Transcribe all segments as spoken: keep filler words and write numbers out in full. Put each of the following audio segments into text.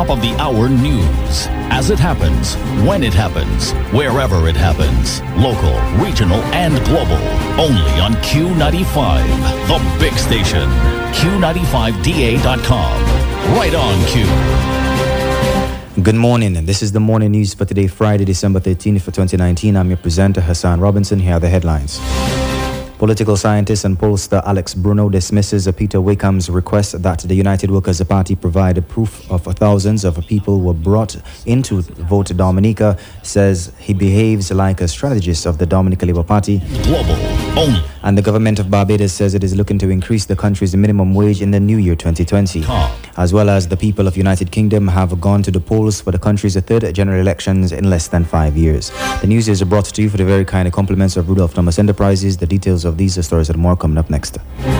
top of the hour news. As it happens, when it happens, wherever it happens. Local, regional, and global. Only on Q ninety-five, the big station. Q ninety-five D A dot com. Right on Q. Good morning, and this is the morning news for today, Friday, December thirteenth, for twenty nineteen. I'm your presenter, Hassan Robinson. Here are the headlines. Political scientist and pollster Alex Bruno dismisses Peter Wakeham's request that the United Workers' Party provide proof of thousands of people were brought into vote. Dominica says he behaves like a strategist of the Dominica Labour Party. Global only. And the government of Barbados says it is looking to increase the country's minimum wage in the new year twenty twenty. Calm. As well as the people of United Kingdom have gone to the polls for the country's third general elections in less than five years. The news is brought to you for the very kind of compliments of Rudolph Thomas Enterprises. The details of these stories and more coming up next.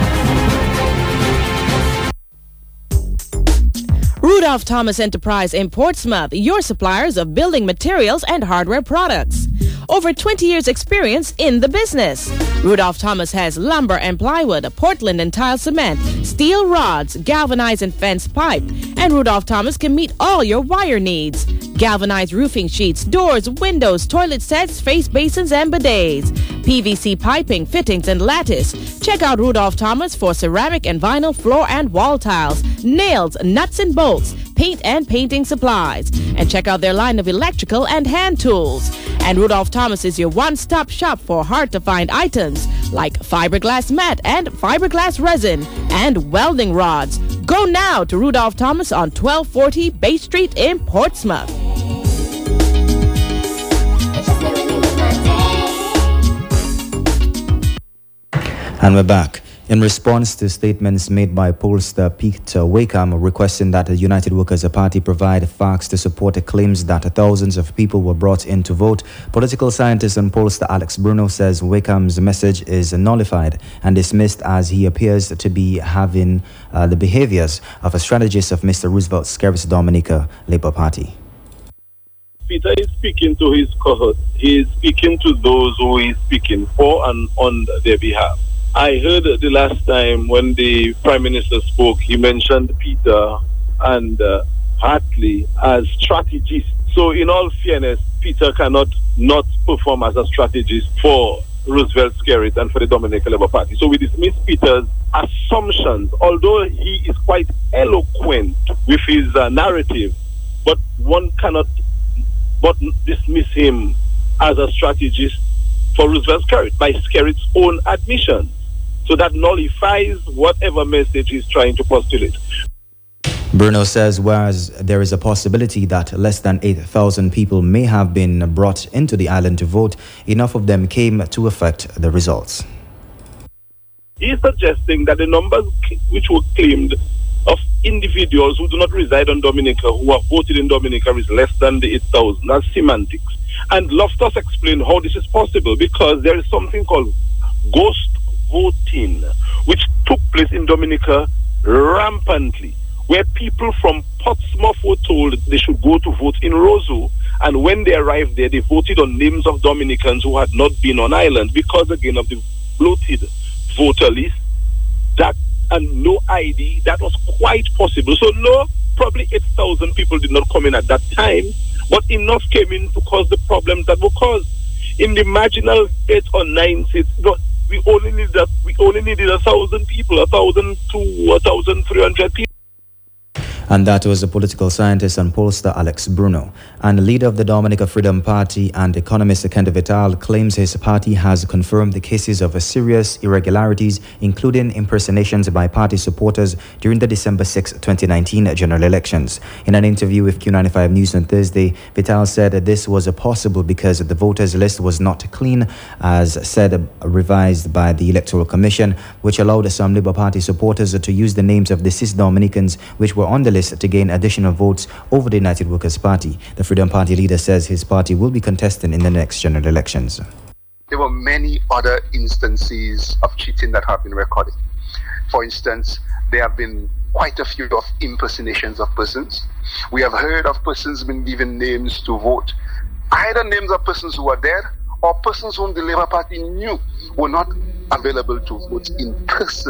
Rudolph Thomas Enterprise in Portsmouth, your suppliers of building materials and hardware products. Over twenty years experience in the business. Rudolph Thomas has lumber and plywood, Portland and tile cement, steel rods, galvanized and fence pipe. And Rudolph Thomas can meet all your wire needs. Galvanized roofing sheets, doors, windows, toilet sets, face basins and bidets. P V C piping, fittings and lattice. Check out Rudolph Thomas for ceramic and vinyl floor and wall tiles, nails, nuts and bolts, paint and painting supplies. And check out their line of electrical and hand tools. And Rudolph Thomas is your one-stop shop for hard-to-find items like fiberglass mat and fiberglass resin and welding rods. Go now to Rudolph Thomas on twelve forty Bay Street in Portsmouth. And we're back. In response to statements made by pollster Peter Wakeham requesting that the United Workers' Party provide facts to support the claims that thousands of people were brought in to vote, political scientist and pollster Alex Bruno says Wakeham's message is nullified and dismissed as he appears to be having uh, the behaviors of a strategist of Mister Roosevelt Skerritt's Dominica Labour Party. Peter is speaking to his cohort. He is speaking to those who he is speaking for and on their behalf. I heard the last time when the Prime Minister spoke, he mentioned Peter and uh, Hartley as strategists. So in all fairness, Peter cannot not perform as a strategist for Roosevelt Skerritt and for the Dominica Labour Party. So we dismiss Peter's assumptions, although he is quite eloquent with his uh, narrative, but one cannot but dismiss him as a strategist for Roosevelt Skerritt by Skerritt's own admission. So that nullifies whatever message he's trying to postulate. Bruno says whereas there is a possibility that less than eight thousand people may have been brought into the island to vote, enough of them came to affect the results. He's suggesting that the numbers which were claimed of individuals who do not reside on Dominica, who have voted in Dominica, is less than the eight thousand. That's semantics. And Loftus explained how this is possible because there is something called ghost voting, which took place in Dominica rampantly, where people from Portsmouth were told they should go to vote in Roseau, and when they arrived there, they voted on names of Dominicans who had not been on island because, again, of the bloated voter list, that and no I D. That was quite possible. So no, probably eight thousand people did not come in at that time, but enough came in to cause the problems that were caused. In the marginal eight or nine seats, we only needed that. We only needed a thousand people, a thousand to a thousand three hundred people. And that was the political scientist and pollster Alex Bruno. And the leader of the Dominica Freedom Party and economist Kendo Vital claims his party has confirmed the cases of serious irregularities, including impersonations by party supporters during the December sixth, twenty nineteen general elections. In an interview with Q ninety-five News on Thursday, Vital said that this was possible because the voters list was not clean, as said revised by the Electoral Commission, which allowed some Labour Party supporters to use the names of deceased Dominicans which were on the list to gain additional votes over the United Workers' Party. The Freedom Party leader says his party will be contesting in the next general elections. There were many other instances of cheating that have been recorded. For instance, there have been quite a few of impersonations of persons. We have heard of persons being given names to vote, either names of persons who were there or persons whom the Labour Party knew were not available to vote in person.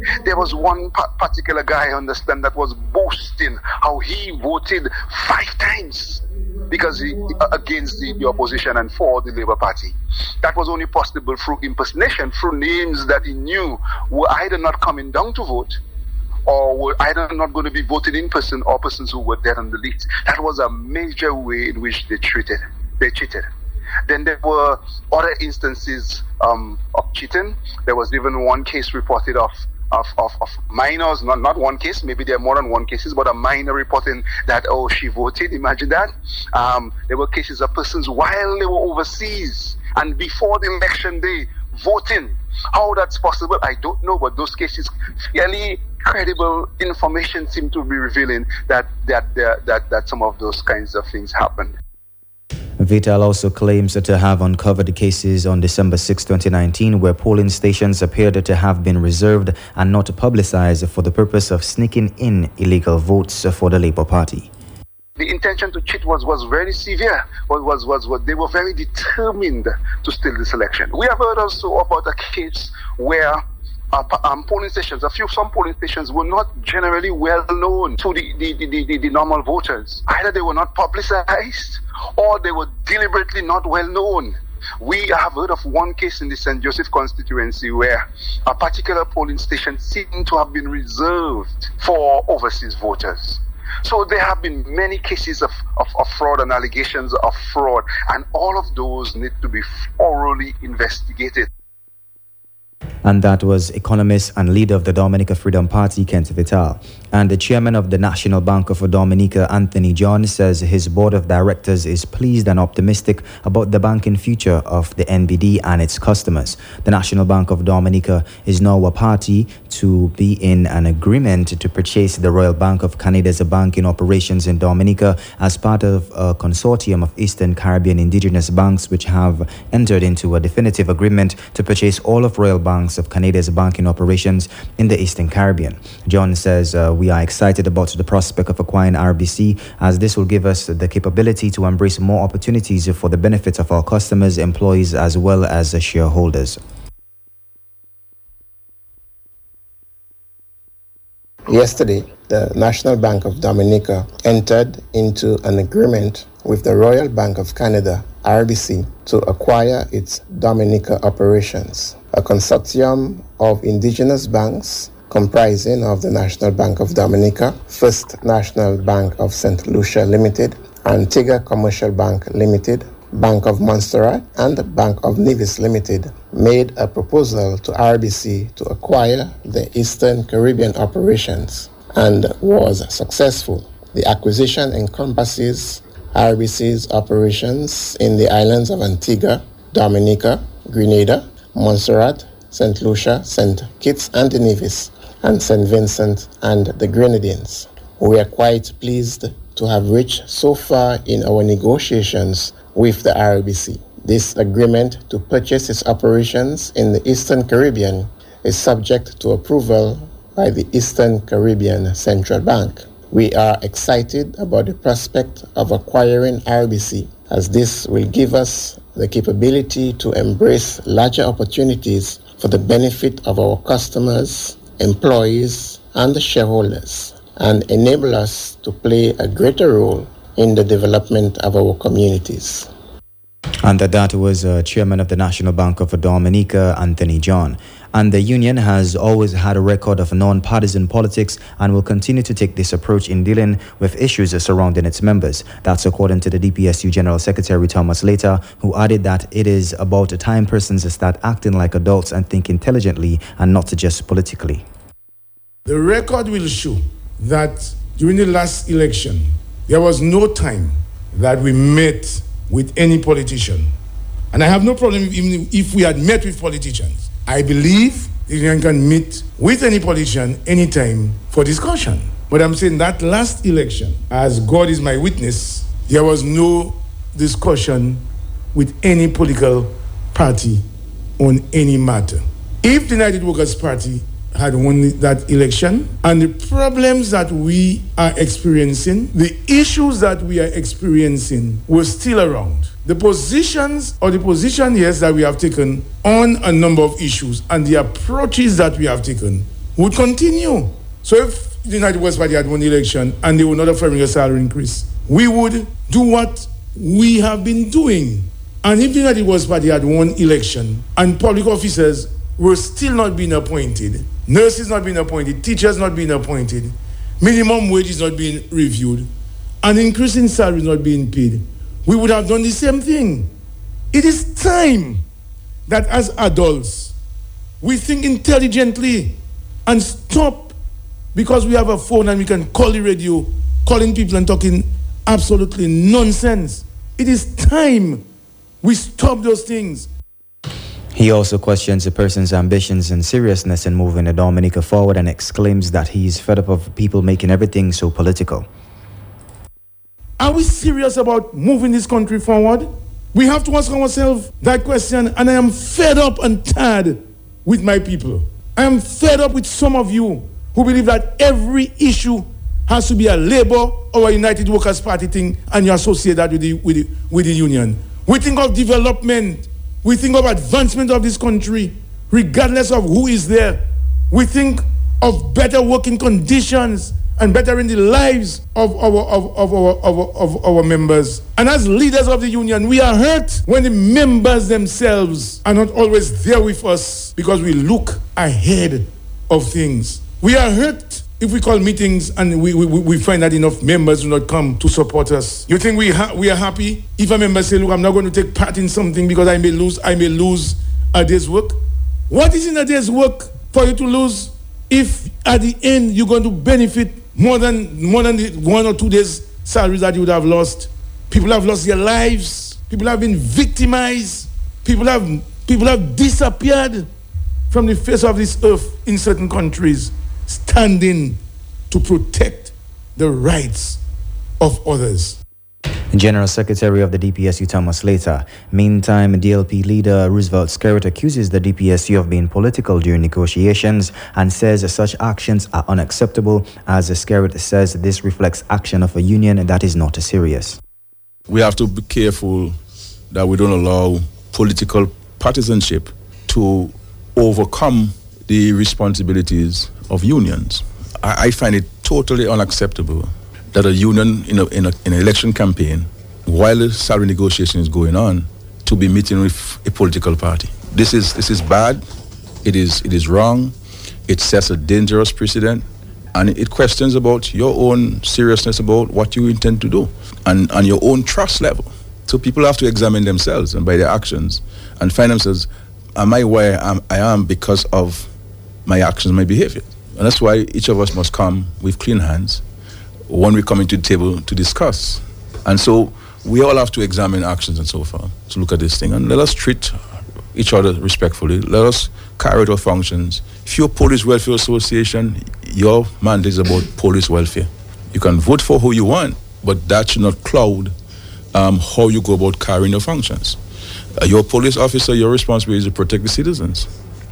There was one pa- particular guy, I understand, that was boasting how he voted five times because he against the, the opposition and for the Labour Party. That was only possible through impersonation, through names that he knew were either not coming down to vote or were either not going to be voted in person or persons who were there on the list. That was a major way in which they treated, they cheated. Then there were other instances um, of cheating. There was even one case reported of Of, of, of minors, not, not one case, maybe there are more than one cases, but a minor reporting that, oh, she voted, imagine that. Um, there were cases of persons while they were overseas and before the election day voting. How that's possible, I don't know, but those cases, fairly credible information seem to be revealing that that, that, that, that some of those kinds of things happened. Vital also claims to have uncovered cases on December sixth, twenty nineteen, where polling stations appeared to have been reserved and not publicized for the purpose of sneaking in illegal votes for the Labour Party. The intention to cheat was, was very severe. Was, was, was, was, they were very determined to steal this election. We have heard also about a case where Uh, um, polling stations, a few, some polling stations were not generally well known to the, the, the, the, the normal voters. Either they were not publicized or they were deliberately not well known. We have heard of one case in the Saint Joseph constituency where a particular polling station seemed to have been reserved for overseas voters. So there have been many cases of, of, of fraud and allegations of fraud, and all of those need to be thoroughly investigated. And that was economist and leader of the Dominica Freedom Party, Kent Vital. And the chairman of the National Bank of Dominica, Anthony John, says his board of directors is pleased and optimistic about the banking future of the N B D and its customers. The National Bank of Dominica is now a party to be in an agreement to purchase the Royal Bank of Canada's banking operations in Dominica as part of a consortium of Eastern Caribbean indigenous banks which have entered into a definitive agreement to purchase all of Royal Banks of Canada's banking operations in the Eastern Caribbean. John says uh, we are excited about the prospect of acquiring R B C, as this will give us the capability to embrace more opportunities for the benefit of our customers, employees, as well as the shareholders. Yesterday, the National Bank of Dominica entered into an agreement with the Royal Bank of Canada, R B C, to acquire its Dominica operations. A consortium of indigenous banks comprising of the National Bank of Dominica, First National Bank of Saint Lucia Limited, Antigua Commercial Bank Limited, Bank of Montserrat, and Bank of Nevis Limited made a proposal to R B C to acquire the Eastern Caribbean operations and was successful. The acquisition encompasses R B C's operations in the islands of Antigua, Dominica, Grenada, Montserrat, Saint Lucia, Saint Kitts and Nevis, and Saint Vincent and the Grenadines. We are quite pleased to have reached so far in our negotiations with the R B C. This agreement to purchase its operations in the Eastern Caribbean is subject to approval by the Eastern Caribbean Central Bank. We are excited about the prospect of acquiring R B C, as this will give us the capability to embrace larger opportunities for the benefit of our customers, employees, and shareholders, and enable us to play a greater role in the development of our communities. And that was uh, Chairman of the National Bank of Dominica, Anthony John. And the union has always had a record of non-partisan politics and will continue to take this approach in dealing with issues surrounding its members. That's according to the D P S U General Secretary Thomas Later, who added that it is about the time persons start acting like adults and think intelligently and not just politically. The record will show that during the last election, there was no time that we met with any politician. And I have no problem even if we had met with politicians. I believe the union can meet with any politician anytime for discussion. But I'm saying that last election, as God is my witness, there was no discussion with any political party on any matter. If the United Workers' Party had won that election, and the problems that we are experiencing, the issues that we are experiencing were still around. The positions or the position, yes, that we have taken on a number of issues and the approaches that we have taken would continue. So if the United West Party had won the election and they were not offering a salary increase, we would do what we have been doing. And if the United West Party had won election and public officers were still not being appointed, nurses not being appointed, teachers not being appointed, minimum wages not being reviewed, and increase in salaries not being paid, we would have done the same thing. It is time that as adults, we think intelligently and stop because we have a phone and we can call the radio, calling people and talking absolutely nonsense. It is time we stop those things. He also questions the person's ambitions and seriousness in moving the Dominica forward and exclaims that he's fed up of people making everything so political. Are we serious about moving this country forward? We have to ask ourselves that question, and I am fed up and tired with my people. I am fed up with some of you who believe that every issue has to be a Labour or a United Workers' Party thing, and you associate that with the, with the, with the union. We think of development. We think of advancement of this country, regardless of who is there. We think of better working conditions and bettering the lives of our, of, of, our, of, of our members. And as leaders of the union, we are hurt when the members themselves are not always there with us because we look ahead of things. We are hurt if we call meetings and we, we, we find that enough members do not come to support us. You think we, ha- we are happy if a member say, look, I'm not going to take part in something because I may lose, I may lose a day's work? What is in a day's work for you to lose if at the end you're going to benefit more than, more than the one or two days' salaries that you would have lost? People have lost their lives. People have been victimized. People have, people have disappeared from the face of this earth in certain countries, standing to protect the rights of others. General Secretary of the D P S U, Thomas Slater. Meantime, D L P leader Roosevelt Skerrit accuses the D P S U of being political during negotiations and says such actions are unacceptable. As Skerrit says, this reflects action of a union that is not serious. We have to be careful that we don't allow political partisanship to overcome the responsibilities of unions. I, I find it totally unacceptable that a union in, a, in, a, in an election campaign, while the salary negotiation is going on, to be meeting with a political party. This is this is bad. It is it is wrong. It sets a dangerous precedent, and it questions about your own seriousness about what you intend to do, and, and your own trust level. So people have to examine themselves and by their actions, and find themselves, am I where I am, I am because of my actions, my behavior? And that's why each of us must come with clean hands when we come into the table to discuss. And so we all have to examine actions and so forth to look at this thing. And let us treat each other respectfully. Let us carry out our functions. If you're a Police Welfare Association, your mandate is about police welfare. You can vote for who you want, but that should not cloud um, how you go about carrying your functions. Uh, you're a police officer, your responsibility is to protect the citizens.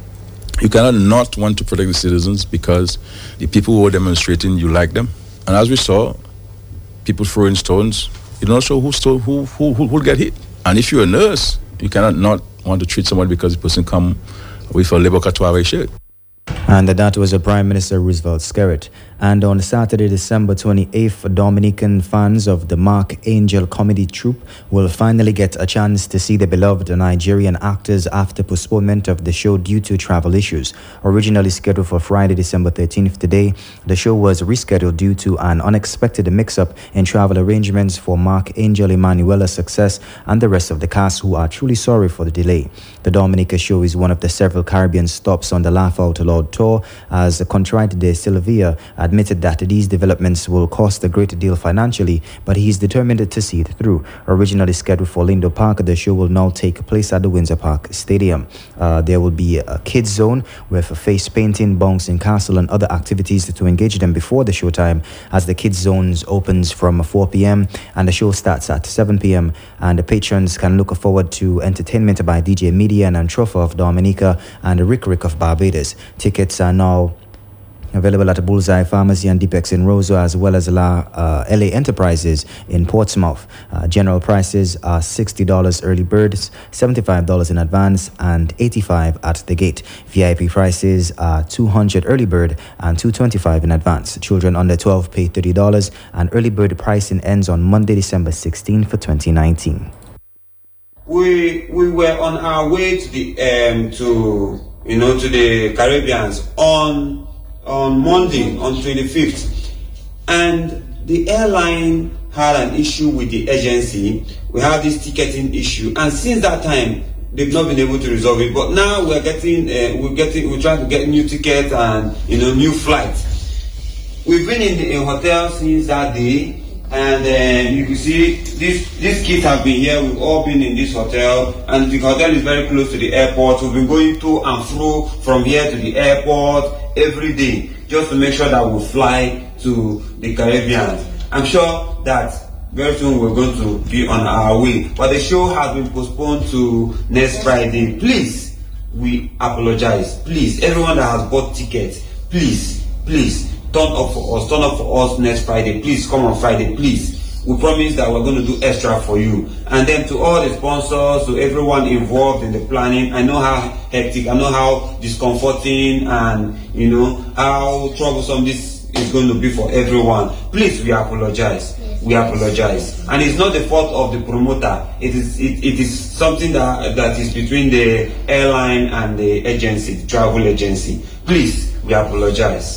You cannot not want to protect the citizens because the people who are demonstrating, you like them. And as we saw, people throwing stones, you don't know who, sto- who, who, who will get hit. And if you're a nurse, you cannot not want to treat someone because the person come with a Labour Katware shirt. And that was the Prime Minister Roosevelt Skerrit. And on Saturday, December twenty-eighth, Dominican fans of the Mark Angel comedy troupe will finally get a chance to see the beloved Nigerian actors after postponement of the show due to travel issues. Originally scheduled for Friday, December thirteenth today, the show was rescheduled due to an unexpected mix-up in travel arrangements for Mark Angel, Emanuela's success, and the rest of the cast, who are truly sorry for the delay. The Dominica show is one of the several Caribbean stops on the Laugh Out Loud tour, as Contrite de Silvia admitted that these developments will cost a great deal financially, but he is determined to see it through. Originally scheduled for Lindo Park, the show will now take place at the Windsor Park Stadium. Uh, there will be a kids zone with face painting, bouncing castle, and other activities to engage them before the showtime, as the kids zones opens from four p.m. and the show starts at seven p.m. and the patrons can look forward to entertainment by D J Media and Antrofa of Dominica and Rick Rick of Barbados. Tickets are now Available at Bullseye Pharmacy and Deepex in Roseau, as well as La, uh, L A Enterprises in Portsmouth. Uh, general prices are sixty dollars early birds, seventy-five dollars in advance, and eighty-five dollars at the gate. V I P prices are two hundred dollars early bird and two hundred twenty-five dollars in advance. Children under twelve pay thirty dollars, and early bird pricing ends on Monday, December sixteenth for twenty nineteen. We we were on our way to the um to you know to the Caribbeans on on Monday, on twenty-fifth, and the airline had an issue with the agency. We have this ticketing issue, and since that time they've not been able to resolve it. But now we're getting uh, we're getting we're trying to get new tickets and you know new flights. We've been in the in hotel since that day, and uh, you can see this these kids have been here. We've all been in this hotel, and the hotel is very close to the airport. We've been going to and fro from here to the airport every day, just to make sure that we fly to the Caribbean. I'm sure that very soon we're going to be on our way, but the show has been postponed to next Friday. Please, we apologize. Please, everyone that has bought tickets, please, please turn up for us. Turn up for us next Friday. Please come on Friday, please. We promise that we're going to do extra for you. And then to all the sponsors, to everyone involved in the planning, I know how hectic, I know how discomforting and, you know, how troublesome this is going to be for everyone. Please, we apologize. We apologize. And it's not the fault of the promoter. It is it, it is something that, that is between the airline and the agency, the travel agency. Please, we apologize.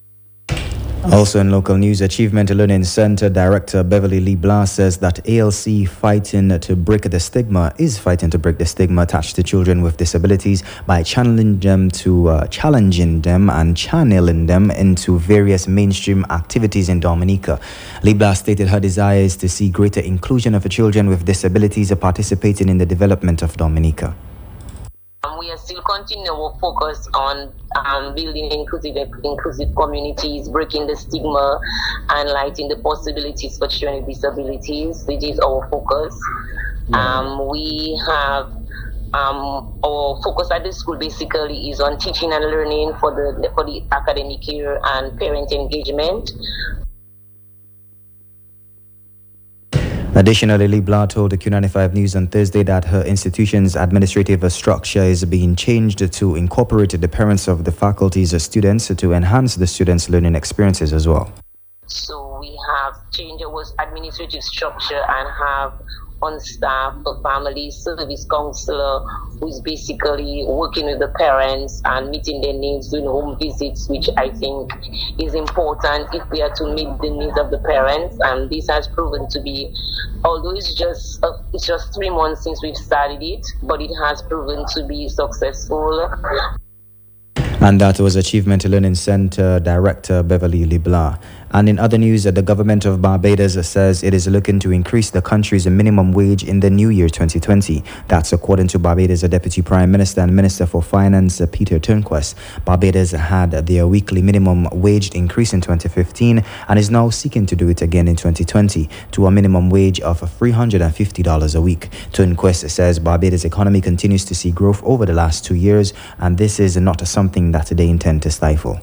Also in local news, Achievement Learning Center Director Beverly Lee Blas says that A L C fighting to break the stigma is fighting to break the stigma attached to children with disabilities by channeling them to uh, challenging them and channeling them into various mainstream activities in Dominica. Lee Blas stated her desire is to see greater inclusion of children with disabilities participating in the development of Dominica. We are still continuing our focus on um, building inclusive inclusive communities, breaking the stigma, and lighting the possibilities for children with disabilities. It is our focus. Um, we have um, our focus at the school basically is on teaching and learning for the for the academic year and parent engagement. Additionally, Lee Blah told the Q ninety-five News on Thursday that her institution's administrative structure is being changed to incorporate the parents of the faculty's students to enhance the students' learning experiences as well. So we have changed our administrative structure and have on staff a family service counselor who is basically working with the parents and meeting their needs, doing home visits, which I think is important if we are to meet the needs of the parents. And this has proven to be, although it's just uh, it's just three months since we've started it, but it has proven to be successful. And that was Achievement Learning Center Director Beverly Libla. And in other news, the government of Barbados says it is looking to increase the country's minimum wage in the new year twenty twenty. That's according to Barbados' Deputy Prime Minister and Minister for Finance, Peter Turnquest. Barbados had their weekly minimum wage increase in twenty fifteen and is now seeking to do it again in twenty twenty to a minimum wage of three hundred fifty dollars a week. Turnquest says Barbados' economy continues to see growth over the last two years, and this is not something that they intend to stifle.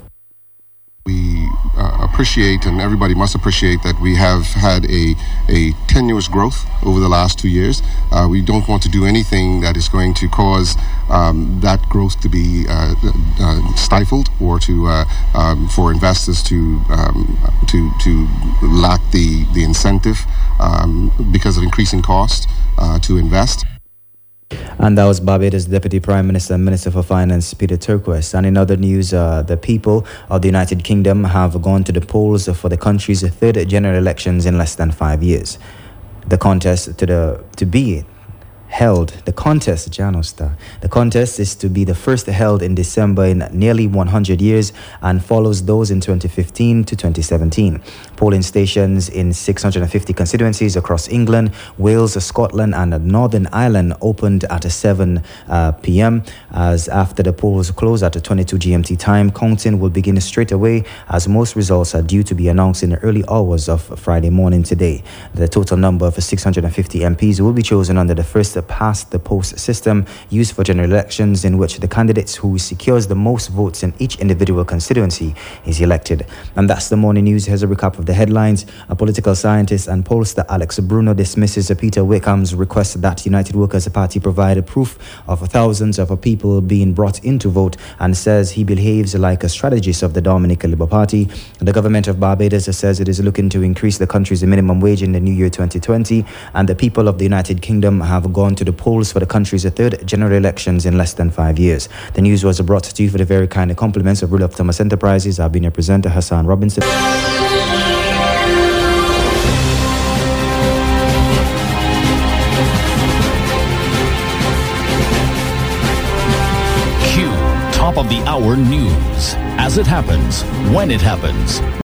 We uh, appreciate, and everybody must appreciate, that we have had a, a tenuous growth over the last two years. Uh, we don't want to do anything that is going to cause um, that growth to be uh, uh, stifled, or to uh, um, for investors to um, to to lack the the incentive um, because of increasing cost uh, to invest. And that was Barbados' Deputy Prime Minister and Minister for Finance, Peter Turnquest. And in other news, uh, the people of the United Kingdom have gone to the polls for the country's third general elections in less than five years. The contest to the to be held, the contest, Janostar, the contest is to be the first held in December in nearly one hundred years and follows those in twenty fifteen to twenty seventeen. Polling stations in six hundred fifty constituencies across England, Wales, Scotland and Northern Ireland opened at seven p m As after the polls close at twenty-two G M T time, counting will begin straight away, as most results are due to be announced in the early hours of Friday morning today. The total number of six hundred fifty M Ps will be chosen under the first past the post system used for general elections, in which the candidates who secures the most votes in each individual constituency is elected. And that's the morning news. Here's a recap of the headlines. A political scientist and pollster Alex Bruno dismisses Peter Wickham's request that United Workers Party provide proof of thousands of people being brought in to vote, and says he behaves like a strategist of the Dominica Labour Party. The government of Barbados says it is looking to increase the country's minimum wage in the new year twenty twenty, and the people of the United Kingdom have gone to the polls for the country's third general elections in less than five years. The news was brought to you for the very kind compliments of Rudolph Thomas Enterprises. I've been your presenter, Hassan Robinson. Q Top of the Hour News. As it happens, when it happens.